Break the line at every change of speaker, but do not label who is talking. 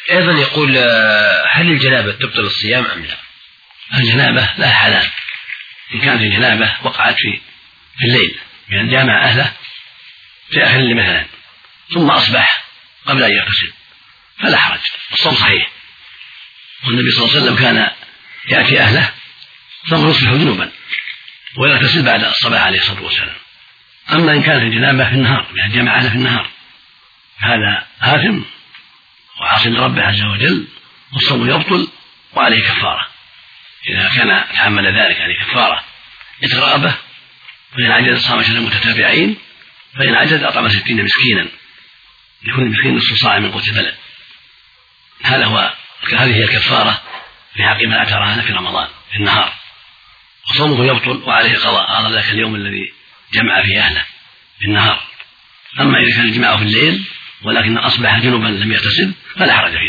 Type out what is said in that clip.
أيضا يقول هل الجنابة تبطل الصيام أم لا؟
الجنابة لا حلال. إن كانت الجنابة وقعت في الليل بأن جامع أهله في آخر الليل مثلا ثم أصبح قبل أن يغتسل فلا حرج، الصوم صحيح. والنبي صلى الله عليه وسلم كان يأتي أهله ثم يصبح جنوبا ويغتسل بعد الصباح عليه الصلاة والسلام. أما إن كانت الجنابة في النهار بأن جامع أهله في النهار هذا آثم وعاصي لربه عز وجل، والصوم يبطل وعليه كفارة إذا كان تحمل ذلك، يعني كفارة إتغابه، فإن عجز صام شهرين متتابعين، فإن عجز أطعم 60 مسكينا لكل مسكين نصف صاع من قوت البلد. هذه هي الكفارة في حق من أتى رهن في رمضان في النهار، وصومه يبطل وعليه قضاء ذاك اليوم الذي جمع فيه أهله في النهار. أما إذا كان الجماع في الليل ولكن أصبح جنبا لم يغتسل فلا حرج فيه.